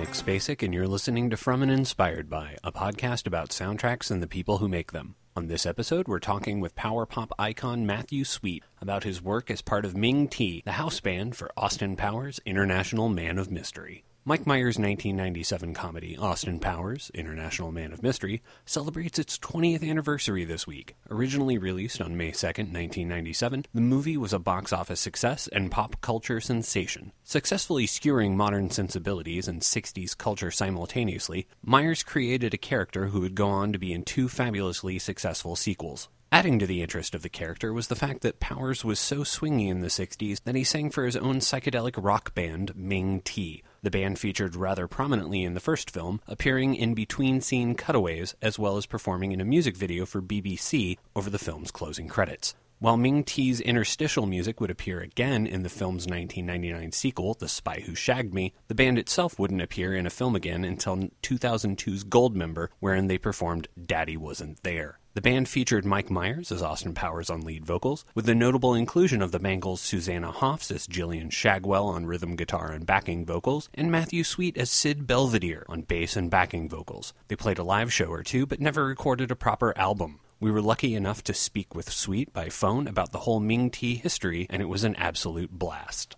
Nick Spacek, and you're listening to From and Inspired By, a podcast about soundtracks and the people who make them. On this episode, we're talking with power pop icon Matthew Sweet about his work as part of Ming Tea, the house band for Austin Powers' International Man of Mystery. Mike Myers' 1997 comedy Austin Powers, International Man of Mystery, celebrates its 20th anniversary this week. Originally released on May 2nd, 1997, the movie was a box office success and pop culture sensation. Successfully skewering modern sensibilities and 60s culture simultaneously, Myers created a character who would go on to be in two fabulously successful sequels. Adding to the interest of the character was the fact that Powers was so swingy in the 60s that he sang for his own psychedelic rock band, Ming Tea. The band featured rather prominently in the first film, appearing in between-scene cutaways, as well as performing in a music video for BBC over the film's closing credits. While Ming Tea's interstitial music would appear again in the film's 1999 sequel, The Spy Who Shagged Me, the band itself wouldn't appear in a film again until 2002's Goldmember, wherein they performed Daddy Wasn't There. The band featured Mike Myers as Austin Powers on lead vocals, with the notable inclusion of the Bangles' Susanna Hoffs as Gillian Shagwell on rhythm guitar and backing vocals, and Matthew Sweet as Sid Belvedere on bass and backing vocals. They played a live show or two, but never recorded a proper album. We were lucky enough to speak with Sweet by phone about the whole Ming Tea history, and it was an absolute blast.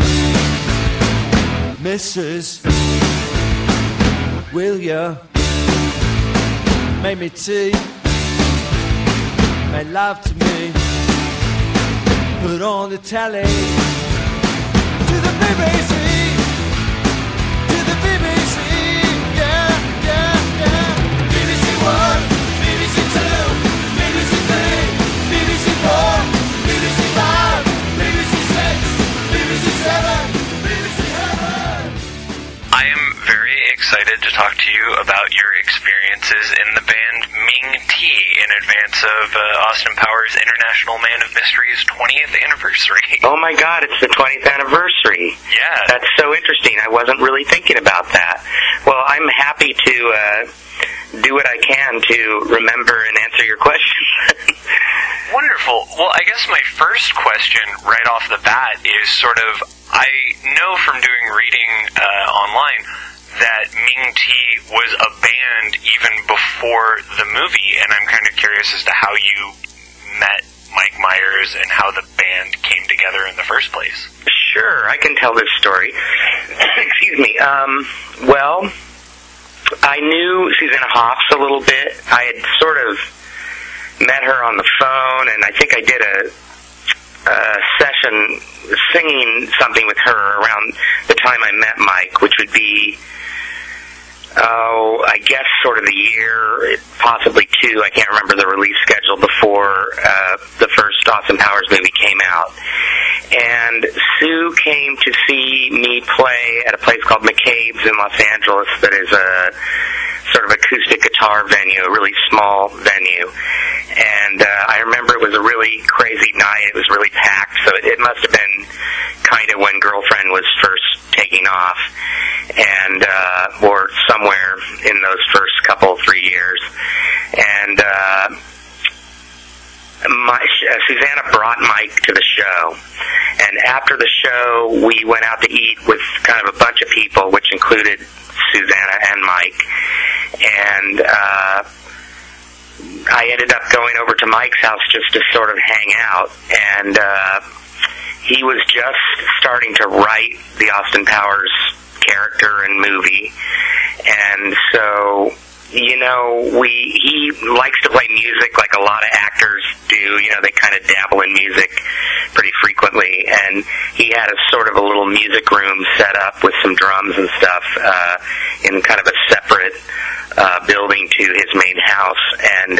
Mrs. Will ya make me tea? Make love to me. Put on the telly to the BBC. To the BBC. Yeah, yeah, yeah. BBC One, BBC Two, BBC Three, BBC Four, BBC Five, BBC Six, BBC Seven, BBC Heaven. I am very excited to talk to you about your experiences in the band Ming Tea in advance of Austin Powers' International Man of Mystery's 20th anniversary. Oh my God, it's the 20th anniversary. Yeah. That's so interesting. I wasn't really thinking about that. Well, I'm happy to do what I can to remember and answer your question. Wonderful. Well, I guess my first question right off the bat is sort of, I know from doing reading online that Ming Tea was a band even before the movie, and I'm kind of curious as to how you met Mike Myers and how the band came together in the first place. Sure, I can tell this story. Excuse me. Well, I knew Susanna Hoffs a little bit. I had sort of met her on the phone, and I think I did a session singing something with her around the time I met Mike, which would be, I guess sort of the year, possibly two. I can't remember the release schedule before the first Austin Powers movie came out. And Sue came to see me play at a place called McCabe's in Los Angeles that is a sort of acoustic guitar venue, a really small venue. And I remember it was a really crazy night. It was really packed, so it must have been kind of when Girlfriend was first taking off, and or somewhere in those first couple, 3 years. And Susanna brought Mike to the show, and after the show, we went out to eat with kind of a bunch of people, which included Susanna and Mike, and I ended up going over to Mike's house just to sort of hang out, and he was just starting to write the Austin Powers character and movie, and so, you know, he likes to play music like a lot of actors do. You know, they kind of dabble in music pretty frequently, and he had a sort of a little music room set up with some drums and stuff in kind of a separate building to his main house, and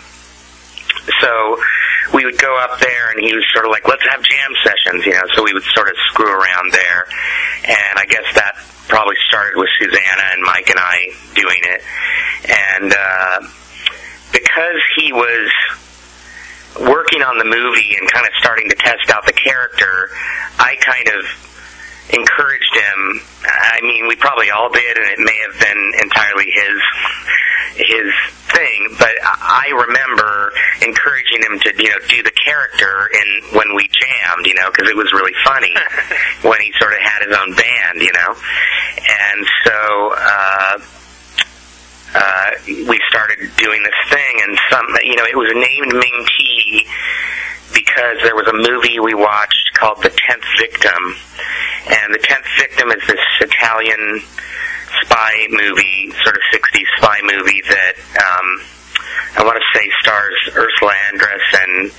so we would go up there, and he was sort of like, let's have jam sessions, you know, so we would sort of screw around there, and I guess that probably started with Susanna and Mike and I doing it, and because he was working on the movie and kind of starting to test out the character, I kind of encouraged him. I mean, we probably all did, and it may have been entirely his thing, but I remember encouraging him to, do the character when we jammed, because it was really funny when he sort of had his own band, And so we started doing this thing, and it was named Ming T because there was a movie we watched called The 10th Victim, and The 10th Victim is this Italian spy movie, sort of 60s spy movie that I want to say stars Ursula Andress and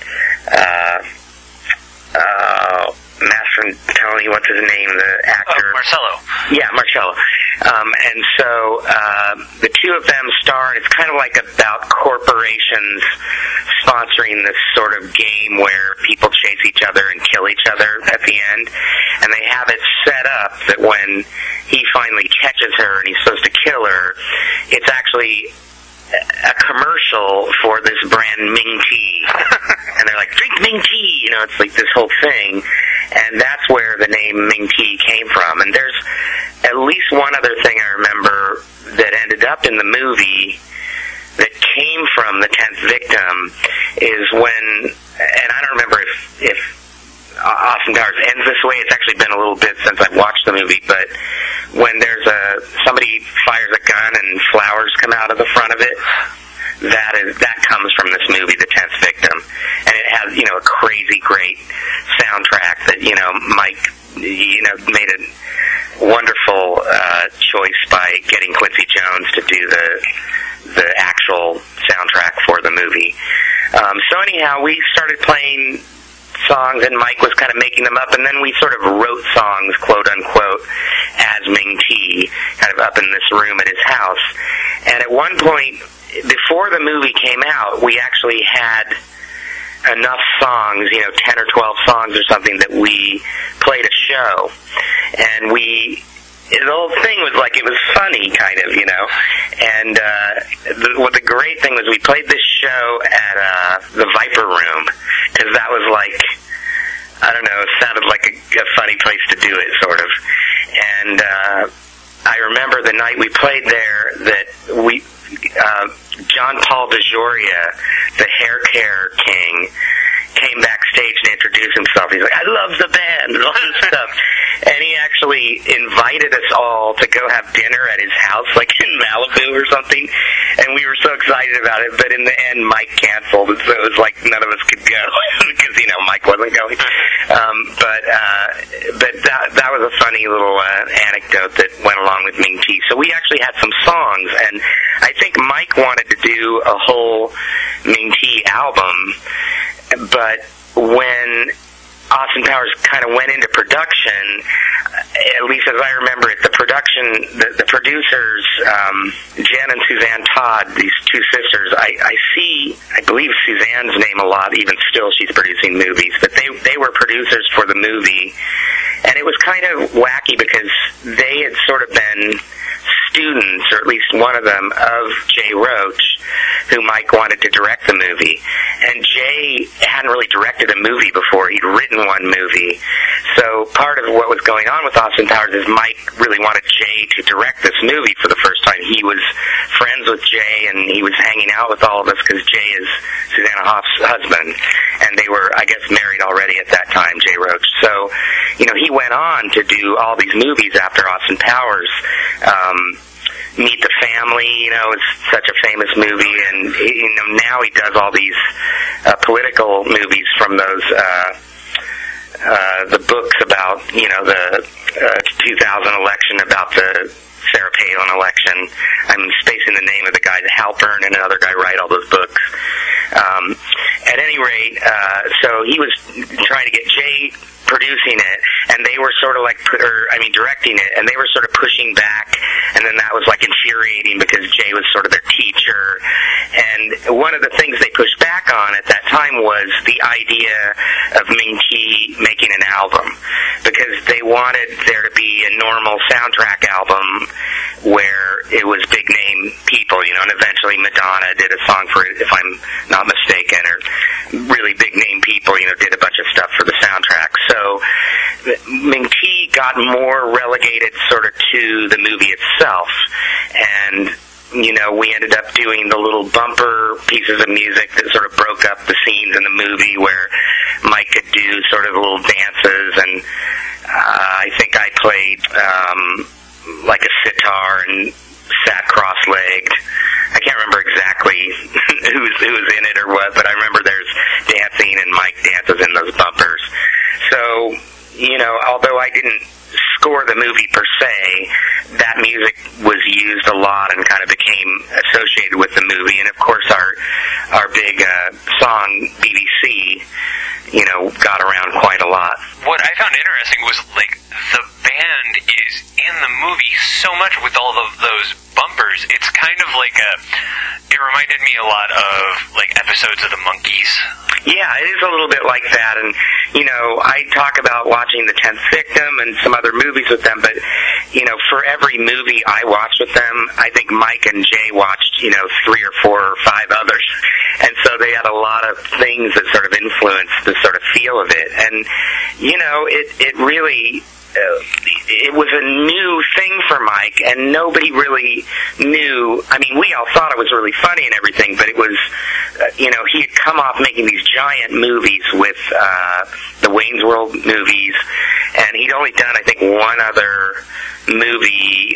Tony, what's his name, the actor? Marcello. Yeah, Marcello. And so the two of them star, and it's kind of like about corporations sponsoring this sort of game where people chase each other and kill each other at the end. And they have it set up that when he finally catches her and he's supposed to kill her, it's actually a commercial for this brand Ming Tea. And they're like, drink Ming Tea! It's like this whole thing. And that's where the name Ming Tea came from. And there's at least one other thing I remember that ended up in the movie that came from The 10th Victim is when, and I don't remember if Austin Powers ends this way. It's actually been a little bit since I've watched the movie, but when there's somebody fires a gun and flowers come out of the front of it, that comes from this movie, The 10th Victim, and it has a crazy great soundtrack that Mike made a wonderful choice by getting Quincy Jones to do the actual soundtrack for the movie. So anyhow, we started playing songs, and Mike was kind of making them up, and then we sort of wrote songs, quote unquote, as Ming T, kind of up in this room at his house. And at one point, before the movie came out, we actually had enough songs, 10 or 12 songs or something, that we played a show. And the whole thing was like, it was funny, kind of, And the great thing was we played this show at the Viper Room, because that was like, I don't know, it sounded like a funny place to do it, sort of. And I remember the night we played there that John Paul DeJoria, the hair care king, came backstage to introduce himself. He's like, I love the band and all this stuff. And he actually invited us all to go have dinner at his house, like in Malibu or something. And we were so excited about it. But in the end, Mike canceled. And so it was like none of us could go because, Mike wasn't going. But that was a funny little anecdote that went along with Ming T. So we actually had some songs. And I think Mike wanted to do a whole Ming T album. But when Austin Powers kind of went into production, at least as I remember it, the producers, Jen and Suzanne Todd, these two sisters, I believe Suzanne's name a lot, even still she's producing movies, but they were producers for the movie, and it was kind of wacky because they had sort of been students, or at least one of them, of Jay Roach, who Mike wanted to direct the movie. And Jay hadn't really directed a movie before. He'd written one movie. So part of what was going on with Austin Powers is Mike really wanted Jay to direct this movie for the first time. He was friends with Jay, and he was hanging out with all of us because Jay is Susanna Hoff's husband. And they were, I guess, married already at that time, Jay Roach. So, he went on to do all these movies after Austin Powers. Meet the Family, is such a famous movie, and now he does all these political movies from those the books about the 2000 election, about the Sarah Palin election. I'm spacing the name of the guy, Halpern, and another guy write all those books. At any rate, so he was trying to get Jay producing it, and they were sort of like, directing it, and they were sort of pushing back, and then that was like infuriating because Jay was sort of their teacher. And one of the things they pushed back on at that time was the idea of Ming T making an album, because they wanted there to be a normal soundtrack album where it was big name people, and eventually Madonna did a song for it, if I'm not mistaken, or really big name people, did a bunch of stuff for the soundtrack. So Ming T got more relegated sort of to the movie itself, and we ended up doing the little bumper pieces of music that sort of broke up the scenes in the movie where Mike could do sort of little dances, and I think I played like a sitar and sat cross-legged. I can't remember exactly who was in it or what, but I remember there's dancing and Mike dances in those bumpers. So, although I didn't score the movie per se, that music was used a lot and kind of became associated with the movie. And of course our big song BBC, got around quite a lot. What I found interesting was the band is in the movie so much with all of those bumpers. It's kind of it reminded me a lot of episodes of the Monkees. Yeah, it is a little bit like that, and I talk about watching The 10th Victim and some other movies with them, but for every movie I watched with them, I think Mike and Jay watched 3 or 4 or 5 others, and so they had a lot of things that sort of influenced the sort of feel of it, and it really. It was a new thing for Mike, and nobody really knew. I mean, we all thought it was really funny and everything, but it was, he had come off making these giant movies with the Wayne's World movies, and he'd only done, I think, one other movie.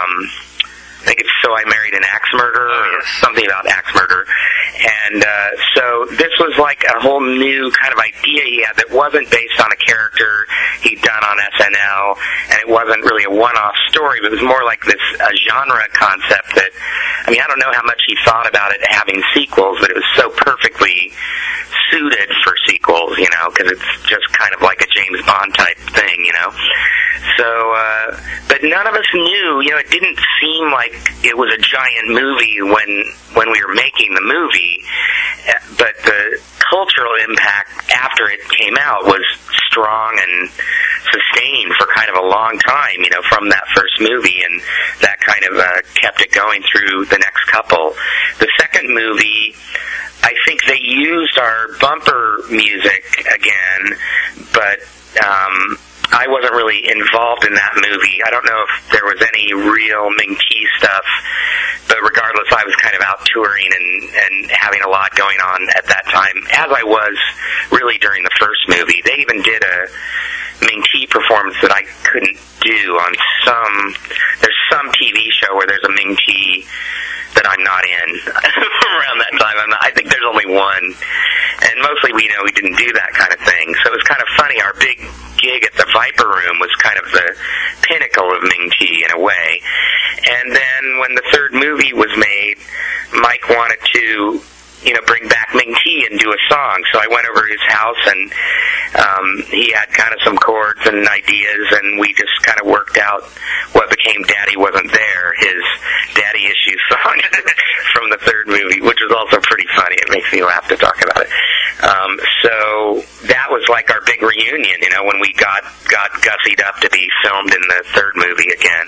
I think it's So I Married an Axe Murderer, or something about axe murder. And so this was like a whole new kind of idea he had that wasn't based on a character he'd done on SNL, and it wasn't really a one-off story, but it was more like this genre concept that, I don't know how much he thought about it having sequels, but it was so perfectly suited for sequels, because it's just kind of like a James Bond type thing, So, but none of us knew, it didn't seem like it was a giant movie when we were making the movie, but the cultural impact after it came out was strong and sustained for kind of a long time, from that first movie, and that kind of kept it going through the next couple. The second movie, I think they used our bumper music again, but I wasn't really involved in that movie. I don't know if there was any real Ming T stuff, but regardless, I was kind of out touring and having a lot going on at that time, as I was really during the first movie. They even did a Ming T performance that I couldn't do on there's some TV show where there's a Ming T that I'm not in around that time. I think there's only one, and mostly we didn't do that kind of thing. So it was kind of funny. Our big gig at the Viper Room was kind of the pinnacle of Ming T in a way. And then when the third movie was made, Mike wanted to bring back Ming T and do a song. So I went over to his house, and he had kind of some chords and ideas, and we just kind of worked out what became Daddy Wasn't There, his daddy issue song from the third movie, which was also pretty funny. It makes me laugh to talk about it. So that was like our big reunion, when we got gussied up to be filmed in the third movie again.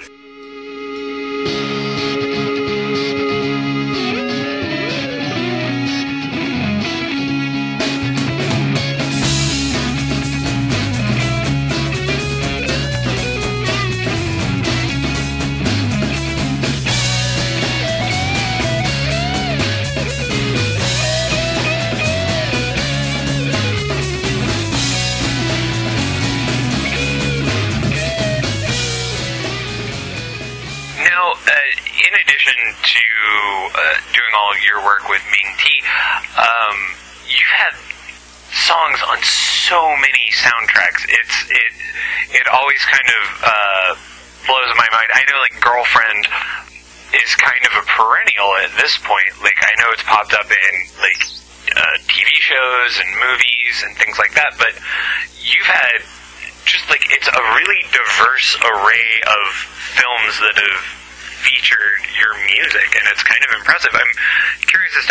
In addition to doing all of your work with Ming T, you've had songs on so many soundtracks. It always kind of blows my mind. I know Girlfriend is kind of a perennial at this point. I know it's popped up in TV shows and movies and things like that, but you've had just it's a really diverse array of films that have featured your music, and it's kind of impressive. I'm curious as to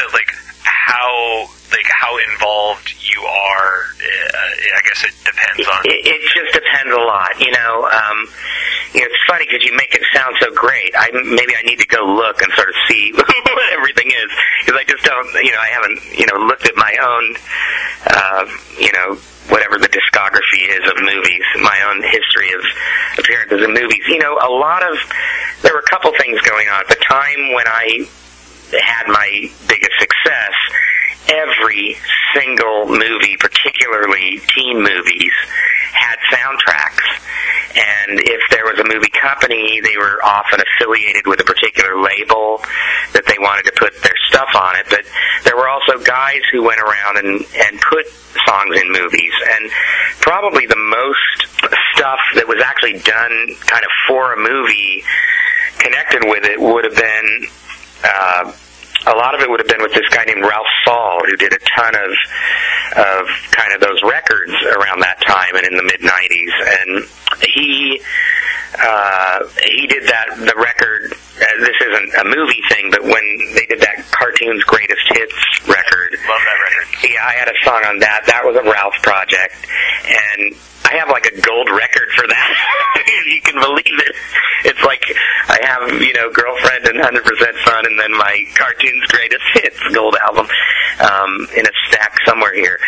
how involved you are. I guess it depends on. It just depends a lot, It's funny because you make it sound so great. Maybe I need to go look and sort of see what everything is, because I just don't. I haven't looked at my own whatever the discography is of movies, my own history of appearances in movies. You know, there were a couple things going on. At the time when I had my biggest success, every single movie, particularly teen movies, had soundtracks. And if there was a movie company, they were often affiliated with a particular label that they wanted to put their stuff on it. But there were also guys who went around and put songs in movies. And probably the most stuff that was actually done kind of for a movie connected with it would have been... a lot of it would have been with this guy named Ralph Saul, who did a ton of kind of those records around that time and in the mid-'90s. And he did the record, this isn't a movie thing, but when they did that Cartoons Greatest Hits record. Love that record. Yeah, I had a song on that. That was a Ralph project. And I have like a gold record for that, if you can believe it. It's like I have, you know, Girlfriend and 100% Fun, and then my Cartoons Greatest Hits gold album in a stack somewhere here.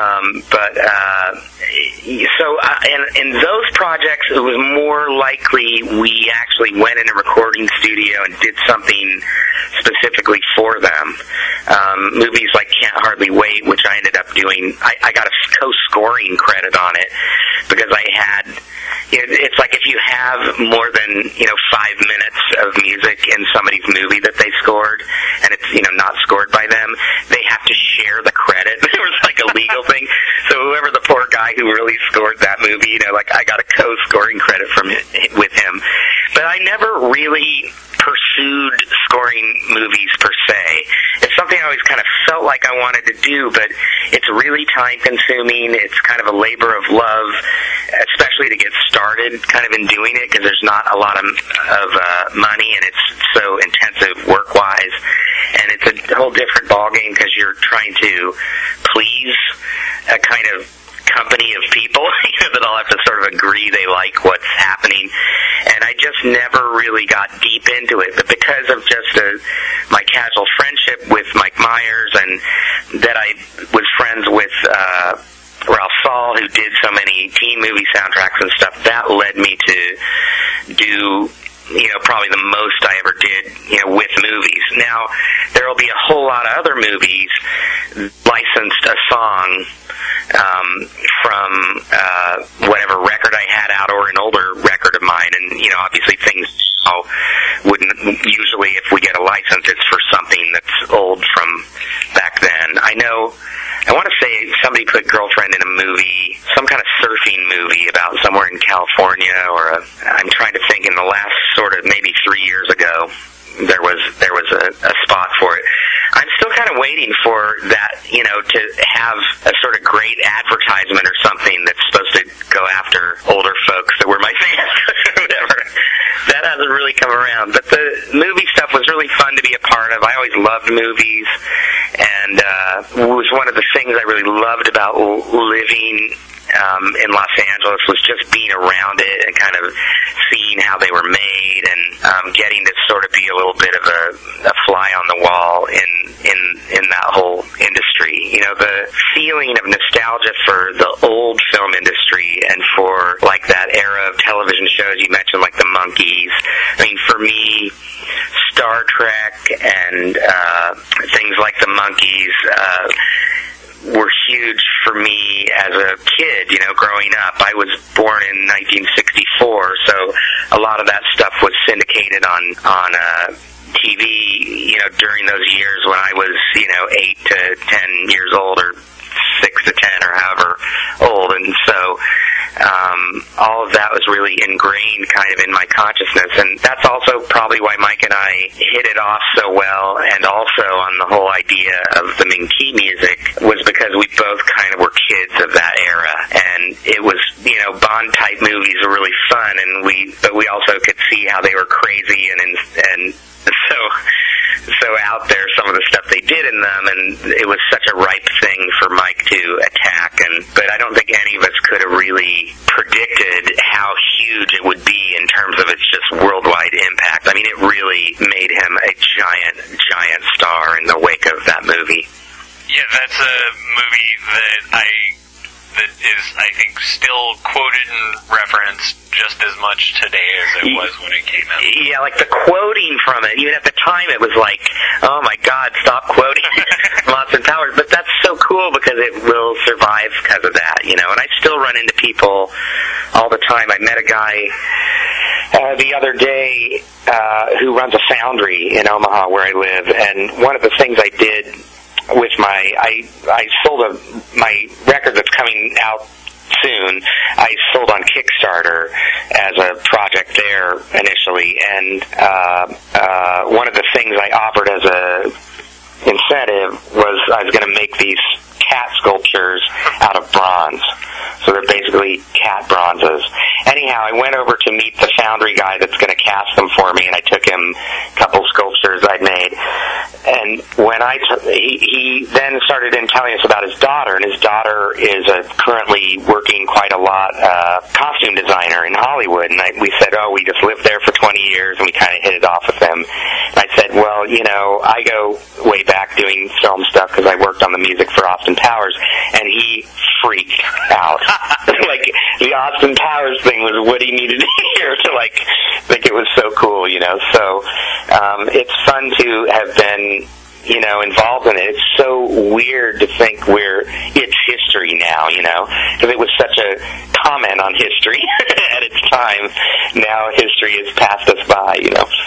In those projects, it was more likely we actually went in a recording studio and did something specifically for them. Movies like Can't Hardly Wait, which I ended up doing, I got a co-scoring credit on it because I had, it's like if you have more than, 5 minutes of music in somebody's movie that they scored, and it's, not scored by them, they have to share the credit. There was like a legal thing. So whoever the poor guy who really scored that movie, I got a co-scoring credit with him. But I never really pursued scoring movies per se. It's something I always kind of felt like I wanted to do, but it's really time-consuming. It's kind of a labor of love, especially to get started kind of in doing it, because there's not a lot of money, and it's so intensive work-wise. And it's a whole different ballgame because you're trying to please a kind of company of people that all have to sort of agree they like what's happening. And I just never really got deep into it. But because of just my casual friendship with Mike Myers, and that I was friends with Ralph Saul, who did so many teen movie soundtracks and stuff, that led me to do probably the most I ever did, with movies. Now, there will be a whole lot of other movies licensed a song from whatever record I had out, or an older record of mine, and, obviously things wouldn't, usually if we get a license, it's for something that's old from back then. I want to say somebody put Girlfriend in a movie, some kind of surfing movie about somewhere in California, or I'm trying to think, in the last sort of maybe 3 years ago, there was a spot for it. I'm still kind of waiting for that, to have a sort of great advertisement or something that's supposed to go after older folks that were my fans or whatever. That hasn't really come around. But the movie stuff was really fun to be a part of. I always loved movies, and it was one of the things I really loved about living in Los Angeles, was just being around it and kind of seeing how they were made, and getting to sort of be a little bit of a fly on the wall in that whole industry. The feeling of nostalgia for the old film industry and for like that era of television shows you mentioned, like the Monkees. I mean, for me, Star Trek and things like the Monkees were huge for me as a kid, growing up. I was born in 1964, so a lot of that stuff was syndicated on TV, during those years when I was, 8 to 10 years old, or 6 to 10, or however old. And so all of that was really ingrained kind of in my consciousness. And that's also probably why Mike and I hit it off so well, and also on the whole idea of the Ming T music, was because we both kind of were kids of that era. And it was, Bond-type movies were really fun, but we also could see how they were crazy and so out there, some of the stuff they did in them, and it was such a ripe thing for Mike to attack. But I don't think any of us could have really predicted how huge it would be in terms of its just worldwide impact. I mean, it really made him a giant star in the wake of that movie. Yeah, that's a movie that that is, I think, still quoted and referenced just as much today as it was when it came out. Yeah, like the quoting from it, even at the time it was like, oh my God, stop quoting Austin Powers. But that's so cool because it will survive because of that, you know. And I still run into people all the time. I met a guy the other day who runs a foundry in Omaha where I live, and one of the things I did with I sold my record that's coming out soon. I sold on Kickstarter as a project there initially, and one of the things I offered as a incentive was I was going to make these cat sculptures out of bronze. So they're basically cat bronzes. Anyhow, I went over to meet the foundry guy that's going to cast them for me, and I took him a couple sculptures I'd made. And when he then started in telling us about his daughter, and his daughter is currently working quite a lot, costume designer in Hollywood. And we said, oh, we just lived there for 20 years, and we kind of hit it off with him. And I said, well, you know, I go way back doing film stuff because I worked on the music for Austin Powers, and he freaked out. Like, the Austin Powers thing was what he needed to hear to, like, think it was so cool, you know. So it's fun to have been, you know, involved in it. It's so weird to think it's history now, you know, because it was such a comment on history at its time. Now history has passed us by, you know.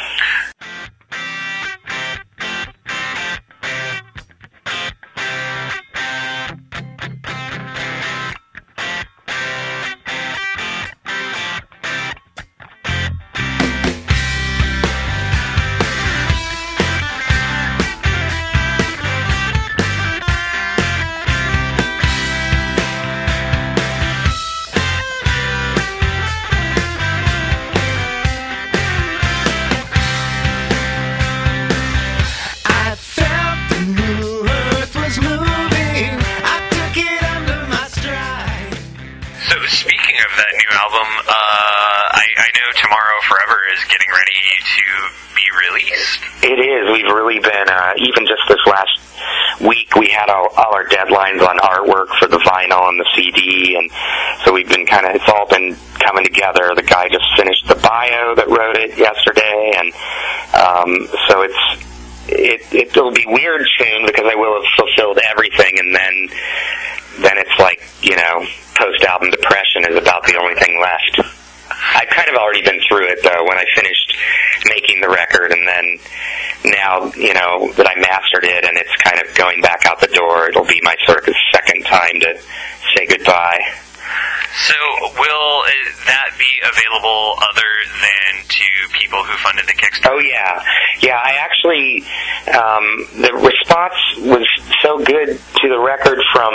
I know Tomorrow Forever is getting ready to be released. It is. We've really been, even just this last week, we had all our deadlines on artwork for the vinyl and the CD, and so we've been it's all been coming together. The guy just finished the bio that wrote it yesterday, and so it'll be weird soon because I will have fulfilled everything, and then it's like, you know, post-album depression is about the only thing left. I've kind of already been through it, though, when I finished making the record, and then now, you know, that I mastered it and it's kind of going back out the door, it'll be my sort of second time to say goodbye. So will that be available other than to people who funded the Kickstarter? Oh, yeah. Yeah, I actually, the response was so good to the record from,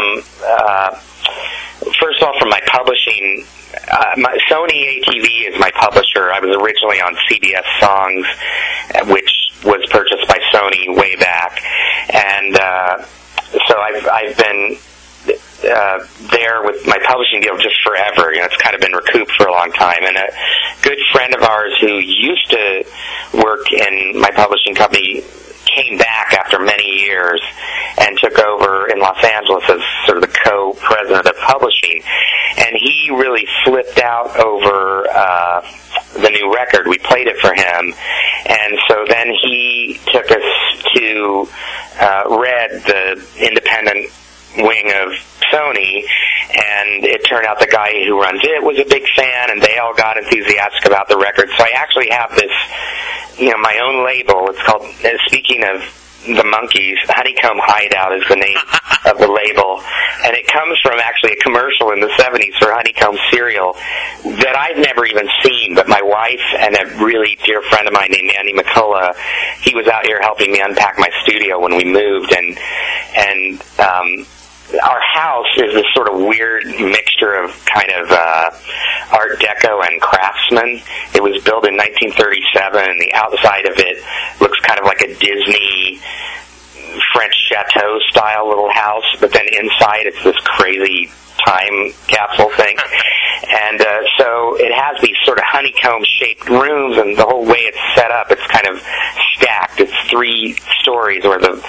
first off, from my publishing. Sony ATV is my publisher. I was originally on CBS Songs, which was purchased by Sony way back. And so I've been there with my publishing deal just forever. You know, it's kind of been recouped for a long time. And a good friend of ours who used to work in my publishing company came back after many years and took over in Los Angeles as sort of the co-president of publishing. And he really flipped out over the new record. We played it for him. And so then he took us to Red, the independent wing of Sony, and it turned out the guy who runs it was a big fan, and they all got enthusiastic about the record. So I actually have this, you know, my own label. It's called, speaking of the Monkees, Honeycomb Hideout is the name of the label, and it comes from actually a commercial in the 70s for Honeycomb cereal that I've never even seen, but my wife and a really dear friend of mine named Andy McCullough, he was out here helping me unpack my studio when we moved, and our house is this sort of weird mixture of kind of Art Deco and Craftsman. It was built in 1937, and the outside of it looks kind of like a Disney French chateau-style little house, but then inside it's this crazy time capsule thing. And so it has these sort of honeycomb-shaped rooms, and the whole way it's set up, it's kind of stacked. It's 3 stories, where the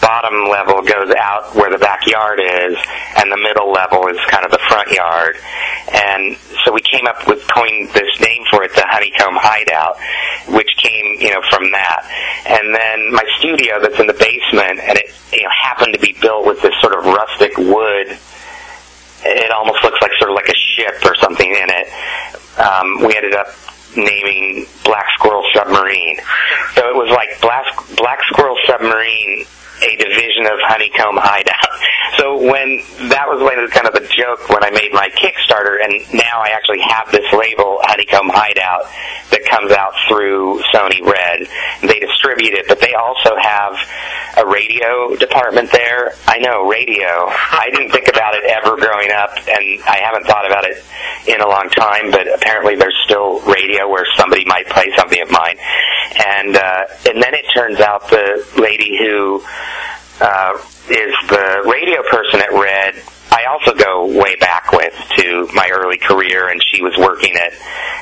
bottom level goes out where the backyard is, and the middle level is kind of the front yard. And so we came up with coined this name for it, the Honeycomb Hideout, which came, from that. And then my studio that's in the basement, and it happened to be built with this sort of rustic wood. It almost looks like sort of like a ship or something in it. We ended up naming Black Squirrel Submarine. So it was like Black Squirrel Submarine, a division of Honeycomb Hideout. So that was kind of the joke when I made my Kickstarter, and now I actually have this label, Honeycomb Hideout, that comes out through Sony Red. They distribute it, but they also have a radio department there. I know, radio. I didn't think about it ever growing up, and I haven't thought about it in a long time, but apparently there's still radio where somebody might play something of mine. And then it turns out the lady who is the radio person at Red, I also go way back with to my early career, and she was working at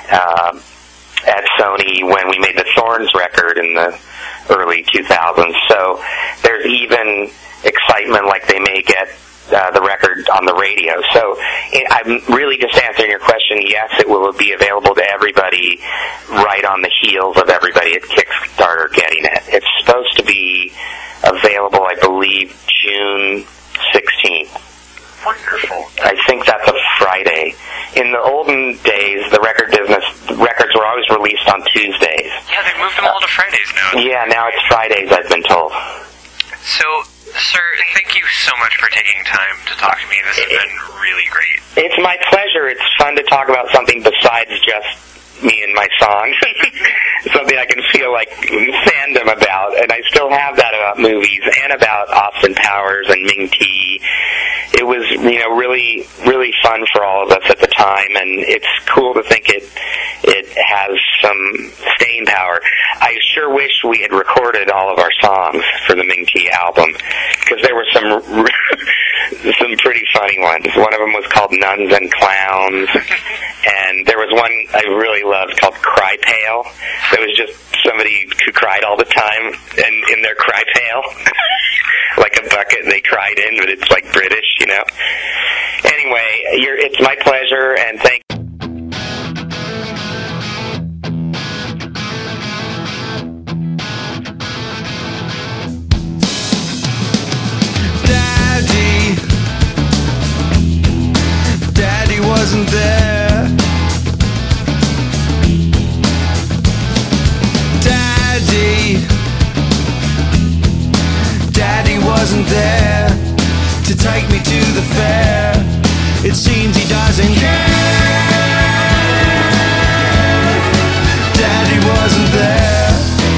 Sony when we made the Thorns record in the early 2000s. So there's even excitement like they may get the record on the radio. So I'm really just answering your question. Yes, it will be available to everybody right on the heels of everybody at Kickstarter getting it. It's supposed to be available, I believe, June 16th. Wonderful. I think that's a Friday. In the olden days, the records were always released on Tuesdays. Yeah, they've moved them all to Fridays now. Yeah, now it's Fridays, I've been told. So, sir, thank you so much for taking time to talk to me. This has been really great. It's my pleasure. It's fun to talk about something besides just me and my songs. Something I can feel like fandom about, and I still have that about movies and about Austin Powers and Ming T. It was, really, really fun for all of us at the time, and it's cool to think it has some staying power. I sure wish we had recorded all of our songs for the Ming T album, because there were some pretty funny ones. One of them was called Nuns and Clowns, and there was one I really loved called Cry Pail. That was just somebody who cried all the time, and in their cry pail, like a bucket they cried in, but it's like British, Anyway, it's my pleasure, and thank you. Daddy wasn't there. Daddy wasn't there to take me to the fair. It seems he doesn't care. Daddy wasn't there.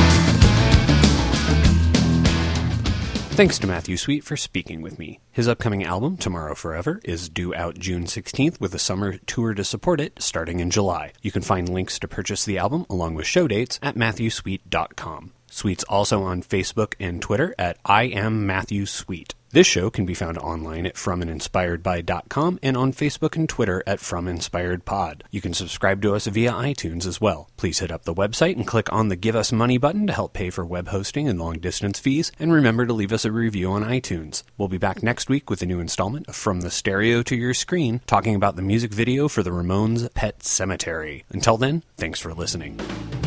Thanks to Matthew Sweet for speaking with me. His upcoming album, Tomorrow Forever, is due out June 16th with a summer tour to support it starting in July. You can find links to purchase the album along with show dates at MatthewSweet.com. Sweet's also on Facebook and Twitter at I Am Matthew Sweet. This show can be found online at FromAnInspiredBy.com and on Facebook and Twitter at FromInspiredPod. You can subscribe to us via iTunes as well. Please hit up the website and click on the Give Us Money button to help pay for web hosting and long-distance fees, and remember to leave us a review on iTunes. We'll be back next week with a new installment of From the Stereo to Your Screen, talking about the music video for the Ramones' Pet Sematary. Until then, thanks for listening.